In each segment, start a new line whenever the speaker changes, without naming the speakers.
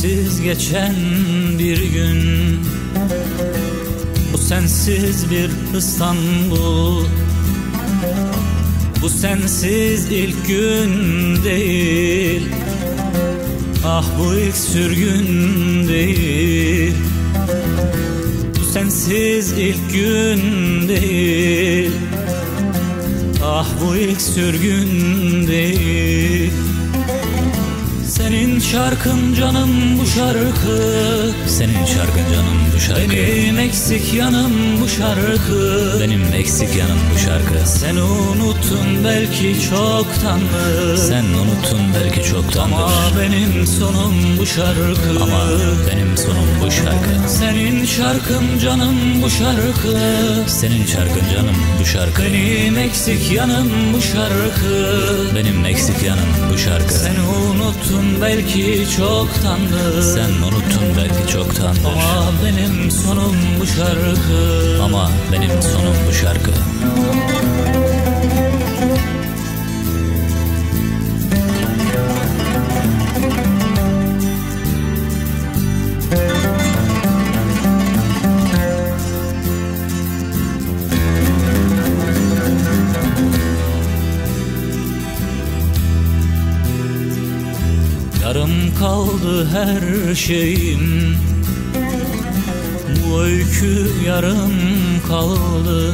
sensiz geçen bir gün, bu sensiz bir İstanbul, bu sensiz ilk gün değil. Ah bu ilk sürgün değil. Bu sensiz ilk gün değil. Ah bu ilk sürgün değil. Senin şarkın canım bu şarkı,
senin şarkın canım bu şarkı.
Benim eksik yanım bu şarkı,
benim eksik yanım bu şarkı.
Sen unuttun belki çoktandır,
sen unuttun belki çoktandır.
Ama benim sonum bu şarkı,
ama benim sonum bu şarkı.
Senin şarkın canım bu şarkı,
senin şarkın canım bu şarkı.
Benim eksik yanım bu şarkı,
benim eksik yanım bu şarkı.
Sen unuttun belki çoktandır,
sen unuttun belki çoktandır.
Ama benim sonum bu şarkı,
ama benim sonum bu şarkı.
Yarım kaldı her şeyim, bu öykü yarım kaldı.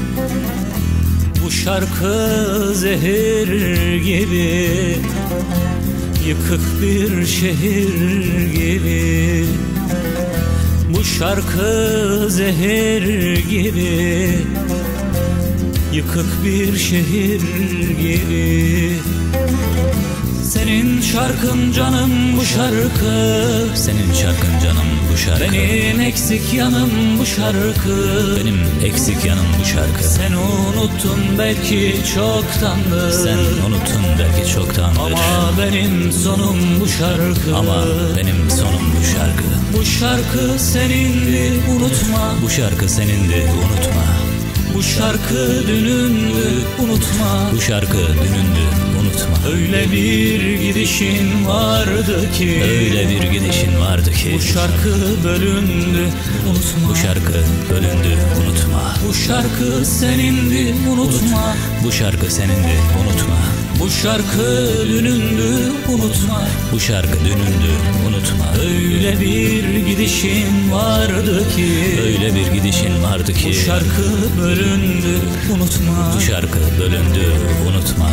Bu şarkı zehir gibi, yıkık bir şehir gibi. Bu şarkı zehir gibi, yıkık bir şehir gibi. Senin şarkın canım bu şarkı,
senin şarkın canım bu şarkı.
Benim eksik yanım bu şarkı,
benim eksik yanım bu şarkı.
Sen unuttun belki çoktandır,
sen unuttun belki çoktandır.
Ama benim sonum bu şarkı,
ama benim sonum bu şarkı.
Bu şarkı senindi unutma,
bu şarkı senindi unutma.
Bu şarkı dünündü unutma,
bu şarkı dünündü unutma.
Öyle bir gidişin vardı ki,
öyle bir gidişin vardı ki.
Bu şarkı bölündü unutma,
bu şarkı bölündü unutma.
Bu şarkı senindi unutma,
bu şarkı senindi unutma.
Bu şarkı dünündü unutma,
bu şarkı dünündü unutma.
Öyle bir gidişin vardı ki,
öyle bir gidişin vardı ki.
Bu şarkı bölündü unutma,
bu şarkı bölündü unutma.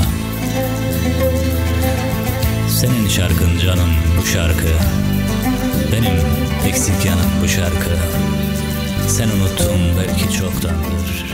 Senin şarkın canım bu şarkı, benim eksik yanım bu şarkı. Sen unuttun belki çoktandır.